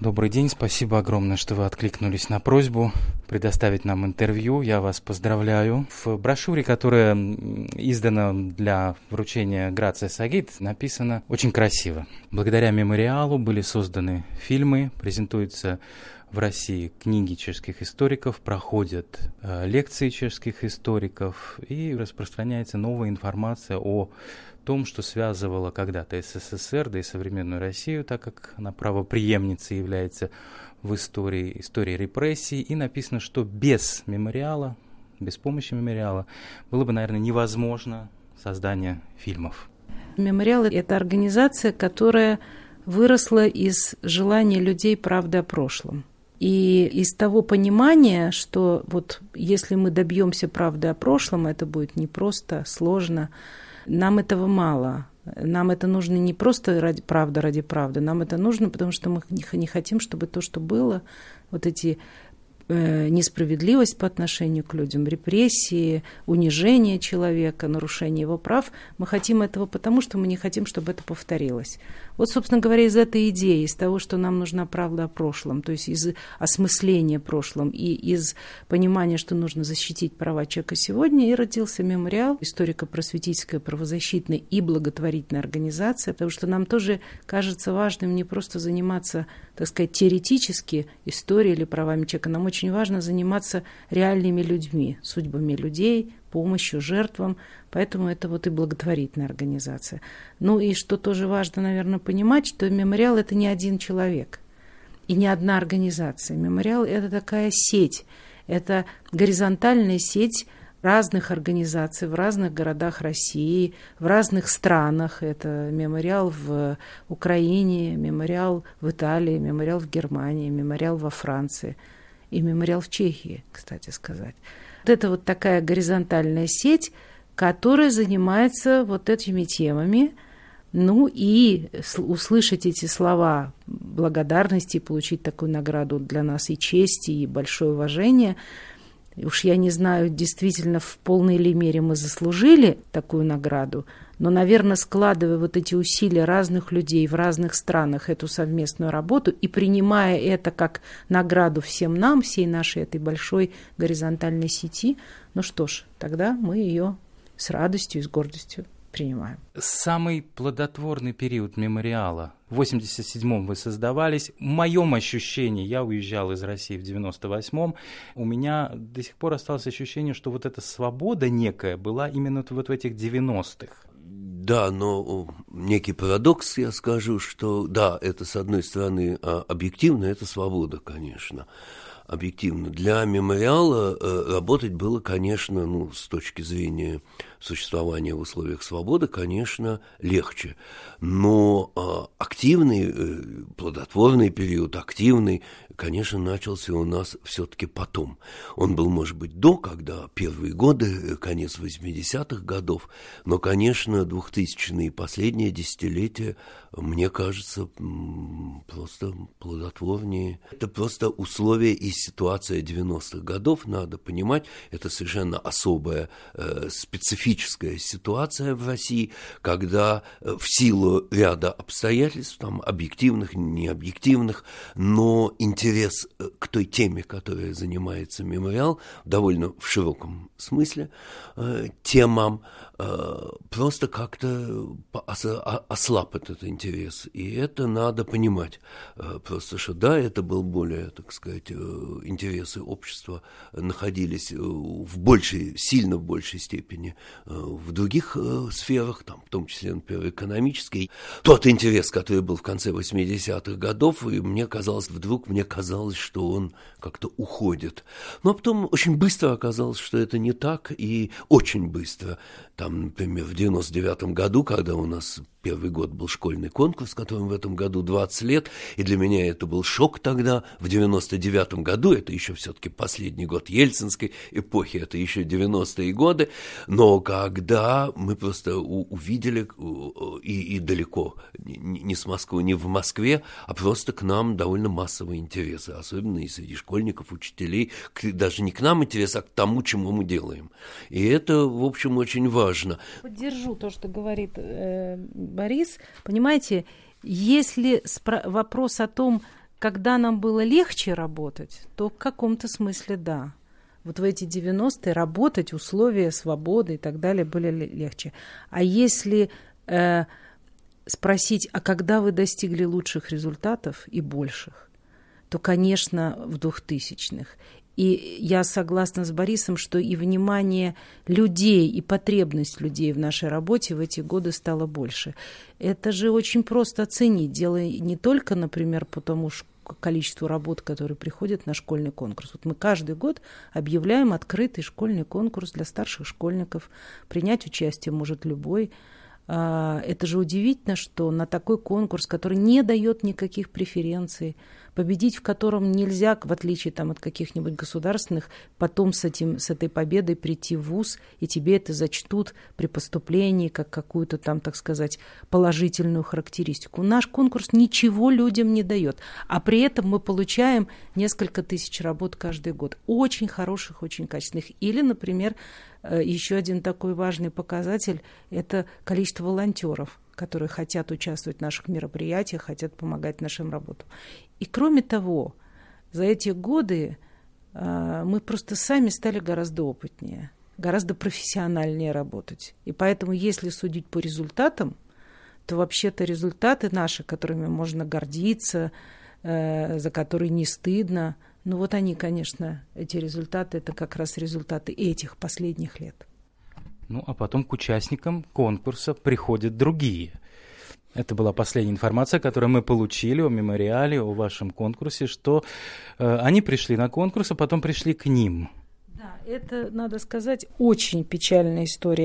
Добрый день, спасибо огромное, что вы откликнулись на просьбу предоставить нам интервью. Я вас поздравляю. В брошюре, которая издана для вручения Грация Сагит, написано очень красиво. Благодаря мемориалу были созданы фильмы, презентуются в России книги чешских историков, проходят лекции чешских историков и распространяется новая информация о том, что связывало когда-то СССР, да и современную Россию, так как она правопреемницей является в истории репрессий. И написано, что без мемориала, без помощи мемориала было бы, наверное, невозможно создание фильмов. Мемориал – это организация, которая выросла из желания людей правды о прошлом. И из того понимания, что вот если мы добьемся правды о прошлом, это будет непросто, сложно. Нам этого мало. Нам это нужно не просто ради правды. Нам это нужно, потому что мы не хотим, чтобы то, что было, вот эти несправедливость по отношению к людям, репрессии, унижение человека, нарушение его прав, мы хотим этого потому, что мы не хотим, чтобы это повторилось. Вот, собственно говоря, из этой идеи, из того, что нам нужна правда о прошлом, то есть из осмысления прошлым и из понимания, что нужно защитить права человека сегодня, и родился мемориал, историко-просветительская, правозащитная и благотворительная организация, потому что нам тоже кажется важным не просто заниматься, так сказать, теоретически историей или правами человека, нам очень важно заниматься реальными людьми, судьбами людей, помощью жертвам, поэтому это вот и благотворительная организация. Ну и что тоже важно, наверное, понимать, что мемориал – это не один человек и не одна организация. Мемориал – это такая сеть, это горизонтальная сеть разных организаций в разных городах России, в разных странах. Это мемориал в Украине, мемориал в Италии, мемориал в Германии, мемориал во Франции и мемориал в Чехии, кстати сказать. Вот это вот такая горизонтальная сеть, которая занимается вот этими темами. Ну и услышать эти слова благодарности, получить такую награду для нас и чести, и большое уважение. Уж я не знаю, действительно, в полной ли мере мы заслужили такую награду, но, наверное, складывая вот эти усилия разных людей в разных странах, эту совместную работу, и принимая это как награду всем нам, всей нашей этой большой горизонтальной сети, ну что ж, тогда мы ее с радостью и с гордостью принимаем. Самый плодотворный период мемориала. В 87-м вы создавались. В моем ощущении, я уезжал из России в 98-м, у меня до сих пор осталось ощущение, что вот эта свобода некая была именно вот в этих 90-х. Да, но некий парадокс, я скажу, что да, это с одной стороны объективно, это свобода, конечно. Объективно. Для мемориала работать было, конечно, с точки зрения существования в условиях свободы, конечно, легче. Но активный, плодотворный период, активный, конечно, начался у нас все-таки потом. Он был, может быть, когда первые годы, конец 80-х годов, но, конечно, 2000-е последнее десятилетие, мне кажется, просто плодотворнее. Это просто условия и ситуация 90-х годов, надо понимать, это совершенно особая, специфическая ситуация в России, когда в силу ряда обстоятельств, там, объективных, необъективных, но интерес к той теме, которой занимается мемориал, довольно в широком смысле, темам, просто как-то ослаб этот интерес. И это надо понимать. Просто что да, это был более, так сказать, интересы общества находились сильно в большей степени в других сферах, там, в том числе, например, экономической. Тот интерес, который был в конце 80-х годов, и мне казалось, что он как-то уходит. Но потом очень быстро оказалось, что это не так, и очень быстро. Там, например, в 99-м году, когда у нас первый год был школьный конкурс, которым в этом году 20 лет, и для меня это был шок тогда. В 99-м году, это еще все-таки последний год ельцинской эпохи, это еще 90-е годы, но когда мы просто увидели, и далеко, не с Москвы, не в Москве, а просто к нам довольно массовые интересы, особенно и среди школьников, учителей, даже не к нам интерес, а к тому, чему мы делаем. И это, в общем, очень важно. Поддержу то, что говорит Борис. Понимаете, если вопрос о том, когда нам было легче работать, то в каком-то смысле да. Вот в эти 90-е работать, условия свободы и так далее были легче. А если спросить, а когда вы достигли лучших результатов и больших, то, конечно, в 2000-х. И я согласна с Борисом, что и внимание людей, и потребность людей в нашей работе в эти годы стало больше. Это же очень просто оценить. Дело не только, например, по тому количеству работ, которые приходят на школьный конкурс. Вот мы каждый год объявляем открытый школьный конкурс для старших школьников. Принять участие может любой. Это же удивительно, что на такой конкурс, который не дает никаких преференций, победить в котором нельзя, в отличие от каких-нибудь государственных, потом с этой победой прийти в вуз, и тебе это зачтут при поступлении как какую-то там, так сказать, положительную характеристику. Наш конкурс ничего людям не дает, а при этом мы получаем несколько тысяч работ каждый год. Очень хороших, очень качественных. Или, например, еще один такой важный показатель – это количество волонтеров, которые хотят участвовать в наших мероприятиях, хотят помогать нашим работам. И кроме того, за эти годы мы просто сами стали гораздо опытнее, гораздо профессиональнее работать. И поэтому, если судить по результатам, то вообще-то результаты наши, которыми можно гордиться, за которые не стыдно, ну вот они, конечно, эти результаты, это как раз результаты этих последних лет. Ну, а потом к участникам конкурса приходят другие. Это была последняя информация, которую мы получили о мемориале, о вашем конкурсе, что они пришли на конкурс, а потом пришли к ним. Да, это, надо сказать, очень печальная история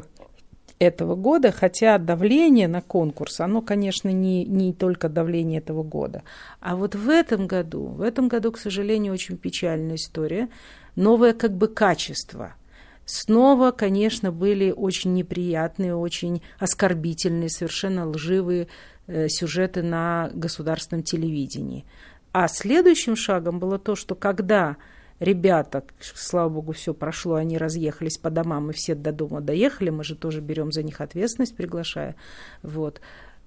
этого года, хотя давление на конкурс, оно, конечно, не только давление этого года. А вот в этом году, к сожалению, очень печальная история, новое качество. Снова, конечно, были очень неприятные, очень оскорбительные, совершенно лживые сюжеты на государственном телевидении. А следующим шагом было то, что когда ребята, слава богу, все прошло, они разъехались по домам, и все до дома доехали, мы же тоже берем за них ответственность, приглашая. Вот.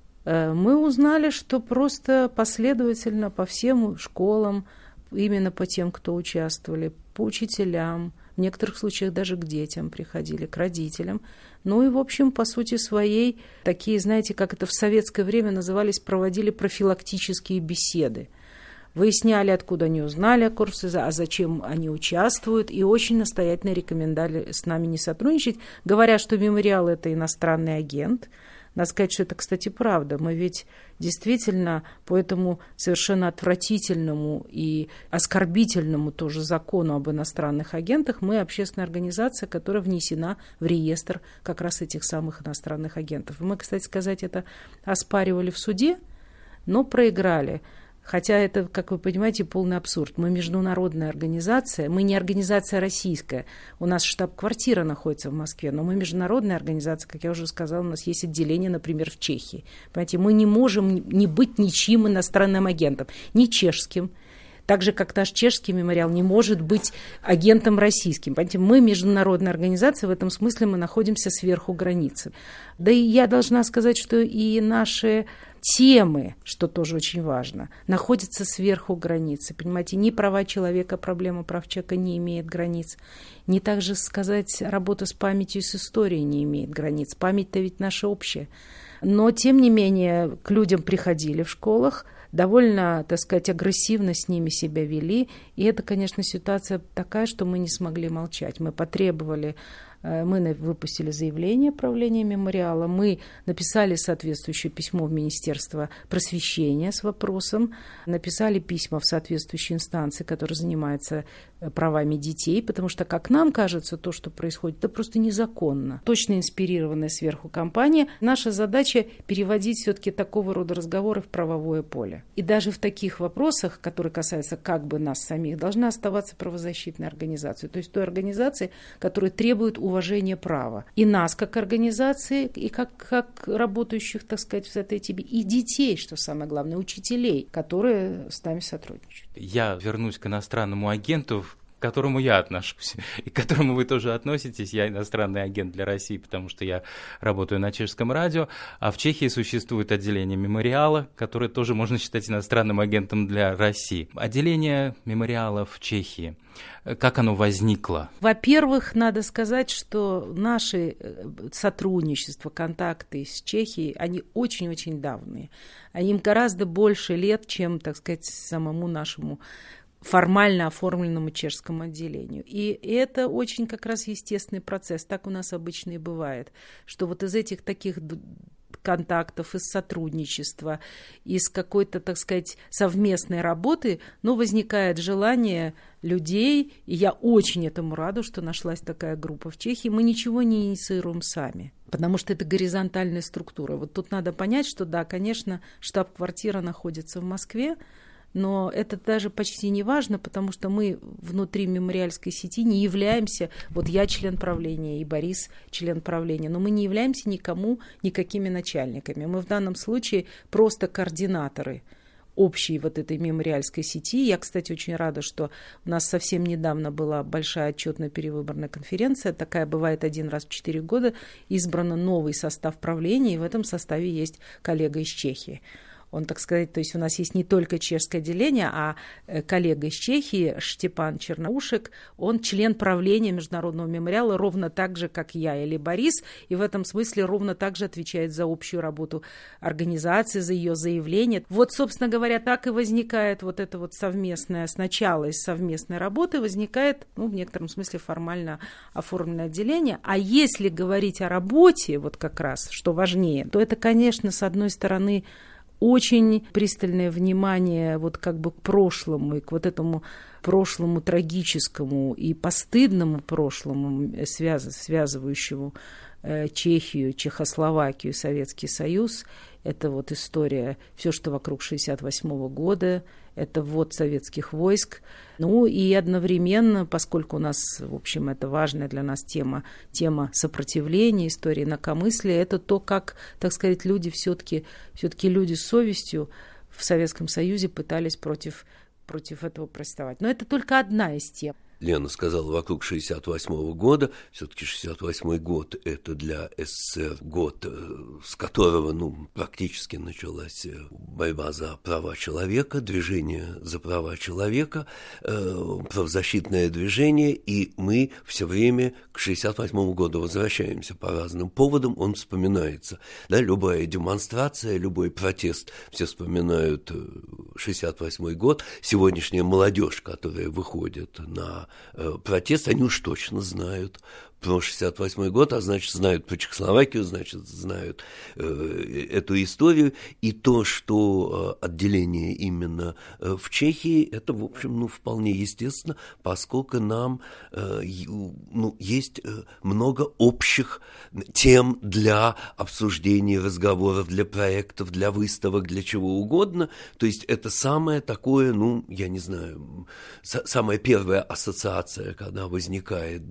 Мы узнали, что просто последовательно по всем школам, именно по тем, кто участвовали, по учителям, в некоторых случаях даже к детям приходили, к родителям. Ну и, в общем, по сути своей, такие, знаете, как это в советское время назывались, проводили профилактические беседы. Выясняли, откуда они узнали о курсе, а зачем они участвуют, и очень настоятельно рекомендовали с нами не сотрудничать, говоря, что мемориал – это иностранный агент. Надо сказать, что это, кстати, правда. Мы ведь действительно по этому совершенно отвратительному и оскорбительному тоже закону об иностранных агентах мы общественная организация, которая внесена в реестр как раз этих самых иностранных агентов. Мы, кстати сказать, это оспаривали в суде, но проиграли. Хотя это, как вы понимаете, полный абсурд. Мы международная организация, мы не организация российская. У нас штаб-квартира находится в Москве, но мы международная организация, как я уже сказала, у нас есть отделение, например, в Чехии. Понимаете, мы не можем не быть ничьим иностранным агентом, ни чешским. Так же, как наш чешский мемориал не может быть агентом российским. Понимаете, мы международная организация, в этом смысле мы находимся сверху границы. Да и я должна сказать, что и наши темы, что тоже очень важно, находятся сверху границы. Понимаете, ни права человека, проблема прав человека не имеет границ. Не так же сказать, работа с памятью и с историей не имеет границ. Память-то ведь наша общая. Но, тем не менее, к людям приходили в школах, довольно, так сказать, агрессивно с ними себя вели. И это, конечно, ситуация такая, что мы не смогли молчать. Мы потребовали, мы выпустили заявление правления мемориала, мы написали соответствующее письмо в Министерство просвещения с вопросом, написали письма в соответствующие инстанции, которые занимаются правами детей, потому что, как нам кажется, то, что происходит, это просто незаконно. Точно инспирированная сверху кампания. Наша задача переводить все-таки такого рода разговоры в правовое поле. И даже в таких вопросах, которые касаются как бы нас самих, должна оставаться правозащитная организация. То есть той организации, которая требует уважения права. И нас как организации, и как работающих, так сказать, в этой теме, и детей, что самое главное, учителей, которые с нами сотрудничают. Я вернусь к иностранному агенту. к которому я отношусь, и к которому вы тоже относитесь. Я иностранный агент для России, потому что я работаю на чешском радио, а в Чехии существует отделение мемориала, которое тоже можно считать иностранным агентом для России. Отделение мемориала в Чехии. Как оно возникло? Во-первых, надо сказать, что наши сотрудничества, контакты с Чехией, они очень-очень давние. Им гораздо больше лет, чем, так сказать, самому нашему формально оформленному чешскому отделению. И это очень как раз естественный процесс. Так у нас обычно и бывает, что вот из этих таких контактов, из сотрудничества, из какой-то, так сказать, совместной работы, возникает желание людей, и я очень этому рада, что нашлась такая группа в Чехии. Мы ничего не инициируем сами, потому что это горизонтальная структура. Вот тут надо понять, что да, конечно, штаб-квартира находится в Москве, но это даже почти не важно, потому что мы внутри мемориальской сети не являемся, вот я член правления и Борис член правления, но мы не являемся никакими начальниками. Мы в данном случае просто координаторы общей вот этой мемориальской сети. Я, кстати, очень рада, что у нас совсем недавно была большая отчетно-перевыборная конференция. Такая бывает один раз в 4 года. Избран новый состав правления, и в этом составе есть коллега из Чехии. Он, так сказать, то есть у нас есть не только чешское отделение, а коллега из Чехии Штепан Черноушек, он член правления Международного мемориала ровно так же, как я или Борис, и в этом смысле ровно так же отвечает за общую работу организации, за ее заявление. Вот, собственно говоря, так и возникает вот это вот совместное, сначала из совместной работы возникает, в некотором смысле формально оформленное отделение. А если говорить о работе, вот как раз, что важнее, то это, конечно, с одной стороны, очень пристальное внимание вот как бы к прошлому и к вот этому прошлому трагическому и постыдному прошлому, связывающему Чехию, Чехословакию, Советский Союз. Это вот история, все, что вокруг 1968 года, это ввод советских войск. И одновременно, поскольку у нас, в общем, это важная для нас тема сопротивления, истории инакомыслия, это то, как, так сказать, люди все-таки люди с совестью в Советском Союзе пытались против этого протестовать. Но это только одна из тем. Лена сказала, вокруг 1968 года. Все-таки 1968 год – это для СССР год, с которого практически началась борьба за права человека, движение за права человека, правозащитное движение, и мы все время к 1968 году возвращаемся по разным поводам, он вспоминается. Да, любая демонстрация, любой протест, все вспоминают 1968 год. Сегодняшняя молодежь, которая выходит на протест, они уж точно знают про 1968 год, а значит, знают про Чехословакию, значит, знают эту историю. И то, что отделение именно в Чехии, это, в общем, вполне естественно, поскольку нам есть много общих тем для обсуждений, разговоров, для проектов, для выставок, для чего угодно. То есть это самое такое, я не знаю, самая первая ассоциация, когда возникает,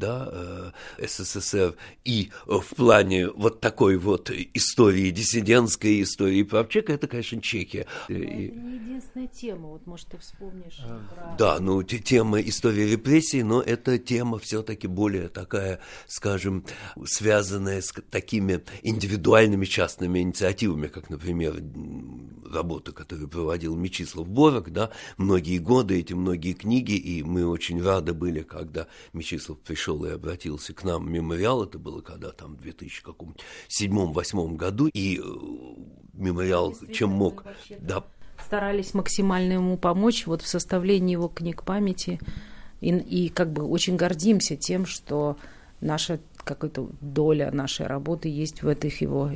СССР и в плане вот такой вот истории диссидентской, истории прав человека, это, конечно, Чехия. Но это не единственная тема, вот, может, ты вспомнишь. Да, тема истории репрессий, но эта тема все-таки более такая, скажем, связанная с такими индивидуальными частными инициативами, как, например, работа, которую проводил Мечислав Борок, многие годы, эти многие книги, и мы очень рады были, когда Мечислав пришел и обратился к нам в мемориал, это было когда там в 2007-2008 году, и мемориал чем мог. Старались максимально ему помочь вот в составлении его книг памяти, и как бы очень гордимся тем, что наша какая-то доля нашей работы есть в этих его...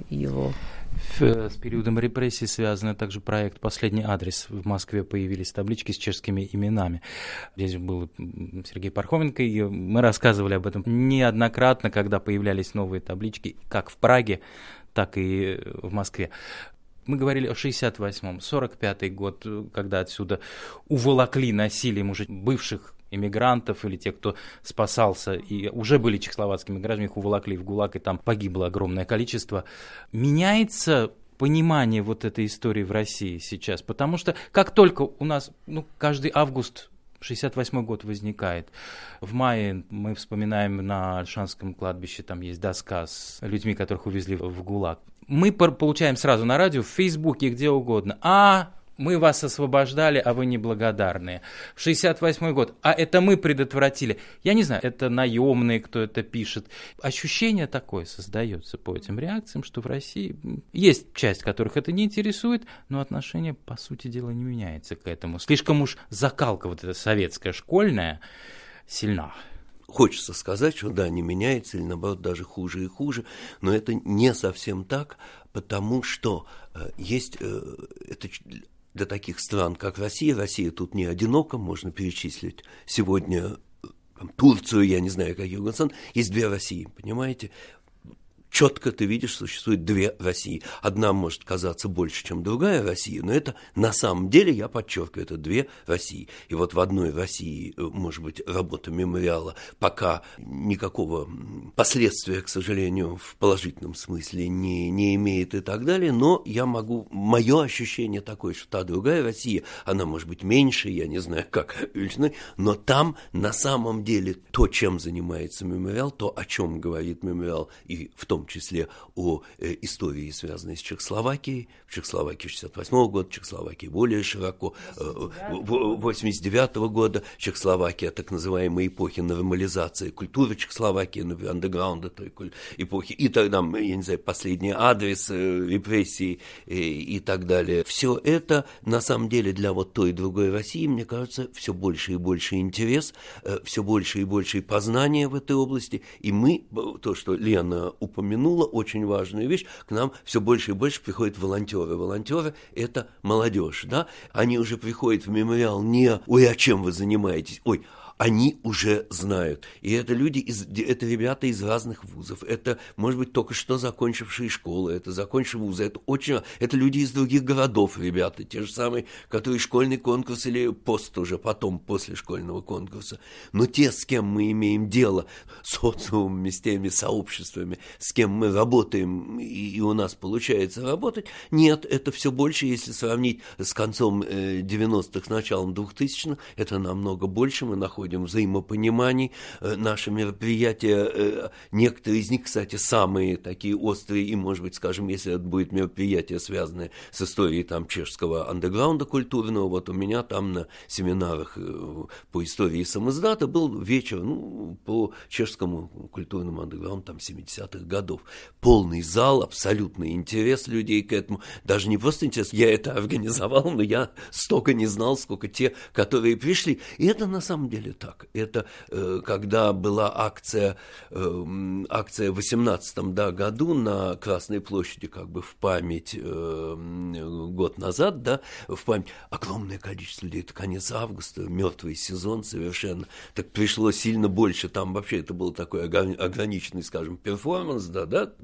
С периодом репрессий связан также проект «Последний адрес». В Москве появились таблички с чешскими именами. Здесь был Сергей Пархоменко, и мы рассказывали об этом неоднократно, когда появлялись новые таблички, как в Праге, так и в Москве. Мы говорили о 68-м, 45-й год, когда отсюда уволокли насилием уже бывших эмигрантов или тех, кто спасался и уже были чехословацкими гражданами, их уволокли в ГУЛАГ, и там погибло огромное количество. Меняется понимание вот этой истории в России сейчас? Потому что как только у нас каждый август 68 год возникает. В мае мы вспоминаем на Ольшанском кладбище, там есть доска с людьми, которых увезли в ГУЛАГ. Мы получаем сразу на радио, в Фейсбуке, где угодно. Мы вас освобождали, а вы неблагодарные. В 68 год. А это мы предотвратили. Я не знаю, это наемные, кто это пишет. Ощущение такое создается по этим реакциям, что в России есть часть, которых это не интересует, но отношение, по сути дела, не меняется к этому. Слишком уж закалка вот эта советская, школьная, сильна. Хочется сказать, что да, не меняется, или наоборот даже хуже и хуже, но это не совсем так, потому что есть это для таких стран, как Россия тут не одинока, можно перечислить сегодня Турцию, я не знаю, каких стран, есть две России, понимаете? Четко ты видишь, существует две России. Одна может казаться больше, чем другая Россия, но это на самом деле, я подчеркиваю, это две России. И вот в одной России, может быть, работа мемориала пока никакого последствия, к сожалению, в положительном смысле не имеет и так далее, но мое ощущение такое, что та другая Россия, она может быть меньше, я не знаю как величиной, но там на самом деле то, чем занимается мемориал, то, о чем говорит мемориал, и в том числе о истории, связанной с Чехословакией. В Чехословакии 68 года, Чехословакии более широко, 89 года, Чехословакия, так называемой эпохи нормализации культуры Чехословакии, например, андеграунда той эпохи, и тогда, я не знаю, последний адрес, репрессий и так далее. Все это, на самом деле, для вот той и другой России, мне кажется, все больше и больше интерес, все больше и больше познания в этой области, и мы, то, что Лена упомянула, очень важную вещь, к нам все больше и больше приходят волонтеры. Волонтеры – это молодежь, да? Они уже приходят в мемориал не «Ой, а чем вы занимаетесь?» «Ой, они уже знают». И это это ребята из разных вузов. Это, может быть, только что закончившие школы, это закончившие вузы. Это люди из других городов, ребята, те же самые, которые школьный конкурс или потом, после школьного конкурса. Но те, с кем мы имеем дело, социумами, с теми сообществами, с кем мы работаем, и у нас получается работать, нет, это все больше, если сравнить с концом 90-х, с началом 2000-х, это намного больше, мы находим взаимопониманий, наши мероприятия, некоторые из них, кстати, самые такие острые, и, может быть, скажем, если это будет мероприятие, связанное с историей там чешского андеграунда культурного, вот у меня там на семинарах по истории самиздата был вечер, по чешскому культурному андеграунду там 70-х годов. Полный зал, абсолютный интерес людей к этому, даже не просто интерес, я это организовал, но я столько не знал, сколько те, которые пришли, и это на самом деле так. Это когда была акция в 18-м году на Красной площади, как бы в память год назад, да, в память огромное количество людей, это конец августа, мертвый сезон совершенно, так пришло сильно больше, там вообще это был такой ограниченный, скажем, перформанс, да,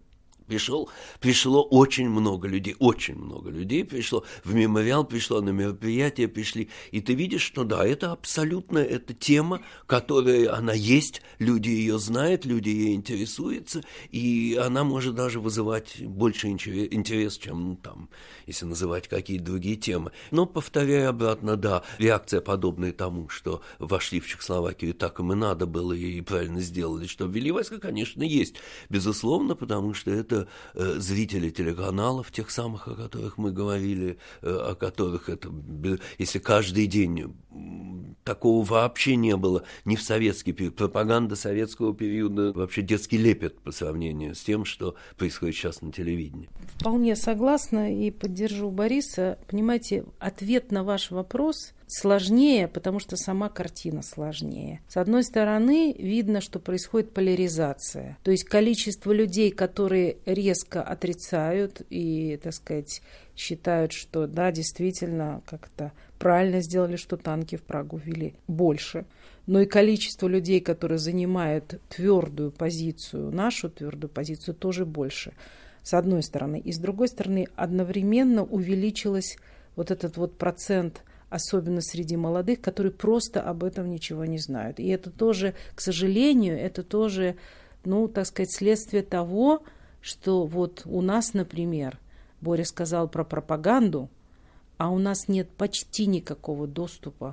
пришло очень много людей пришло, в мемориал пришло, на мероприятия пришли, и ты видишь, что да, это абсолютно, это тема, которая, она есть, люди ее знают, люди ей интересуются, и она может даже вызывать больше интерес, чем, если называть какие-то другие темы. Но, повторяю обратно, да, реакция подобная тому, что вошли в Чехословакию, и так им и надо было, и правильно сделали, что ввели войска, конечно, есть, безусловно, потому что это зрители телеканалов, тех самых, о которых мы говорили, о которых это, если каждый день такого вообще не было, ни в советский период, пропаганда советского периода, вообще детский лепет по сравнению с тем, что происходит сейчас на телевидении. Вполне согласна и поддержу Бориса. Понимаете, ответ на ваш вопрос сложнее, потому что сама картина сложнее. С одной стороны, видно, что происходит поляризация. То есть количество людей, которые резко отрицают и, так сказать, считают, что да, действительно, как-то правильно сделали, что танки в Прагу ввели, больше. Но и количество людей, которые занимают твердую позицию, нашу твердую позицию, тоже больше. С одной стороны. И с другой стороны, одновременно увеличилось вот этот вот процент, особенно среди молодых, которые просто об этом ничего не знают. И это тоже, к сожалению, это тоже, так сказать, следствие того, что вот у нас, например, Боря сказал про пропаганду, а у нас нет почти никакого доступа к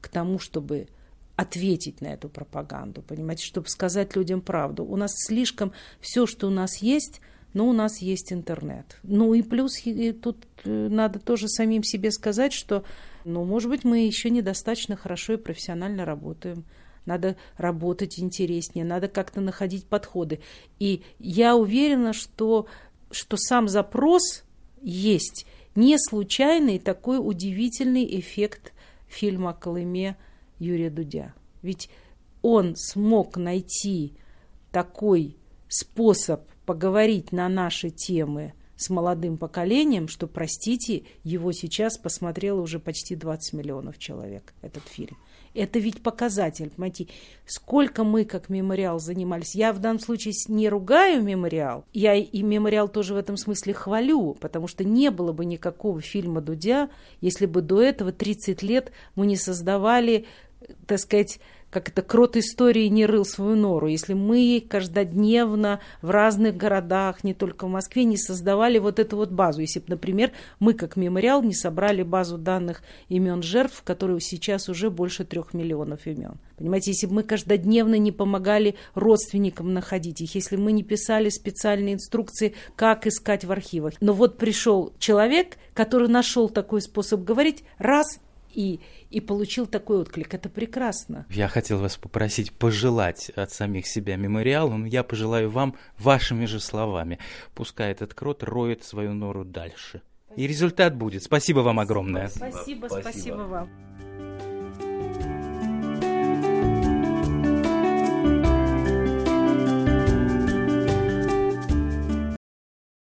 к тому, чтобы ответить на эту пропаганду, понимаете, чтобы сказать людям правду. У нас слишком все, что у нас есть, но у нас есть интернет. Ну и плюс и тут надо тоже самим себе сказать, что, может быть, мы еще недостаточно хорошо и профессионально работаем. Надо работать интереснее, надо как-то находить подходы. И я уверена, что сам запрос есть. Не случайный такой удивительный эффект фильма о Колыме Юрия Дудя. Ведь он смог найти такой способ поговорить на наши темы с молодым поколением, что, простите, его сейчас посмотрело уже почти 20 миллионов человек, этот фильм. Это ведь показатель, понимаете, сколько мы как «Мемориал» занимались. Я в данном случае не ругаю «Мемориал», я и «Мемориал» тоже в этом смысле хвалю, потому что не было бы никакого фильма Дудя, если бы до этого 30 лет мы не создавали, так сказать, как это, крот истории не рыл свою нору, если мы каждодневно в разных городах, не только в Москве, не создавали вот эту вот базу. Если бы, например, мы как «Мемориал» не собрали базу данных имен жертв, в которой сейчас уже больше 3 миллионов имен. Понимаете, если бы мы каждодневно не помогали родственникам находить их, если мы не писали специальные инструкции, как искать в архивах. Но вот пришел человек, который нашел такой способ говорить, раз и получил такой отклик. Это прекрасно. Я хотел вас попросить пожелать от самих себя «Мемориалу», но я пожелаю вам вашими же словами. Пускай этот крот роет свою нору дальше. И результат будет. Спасибо вам огромное. Спасибо вам.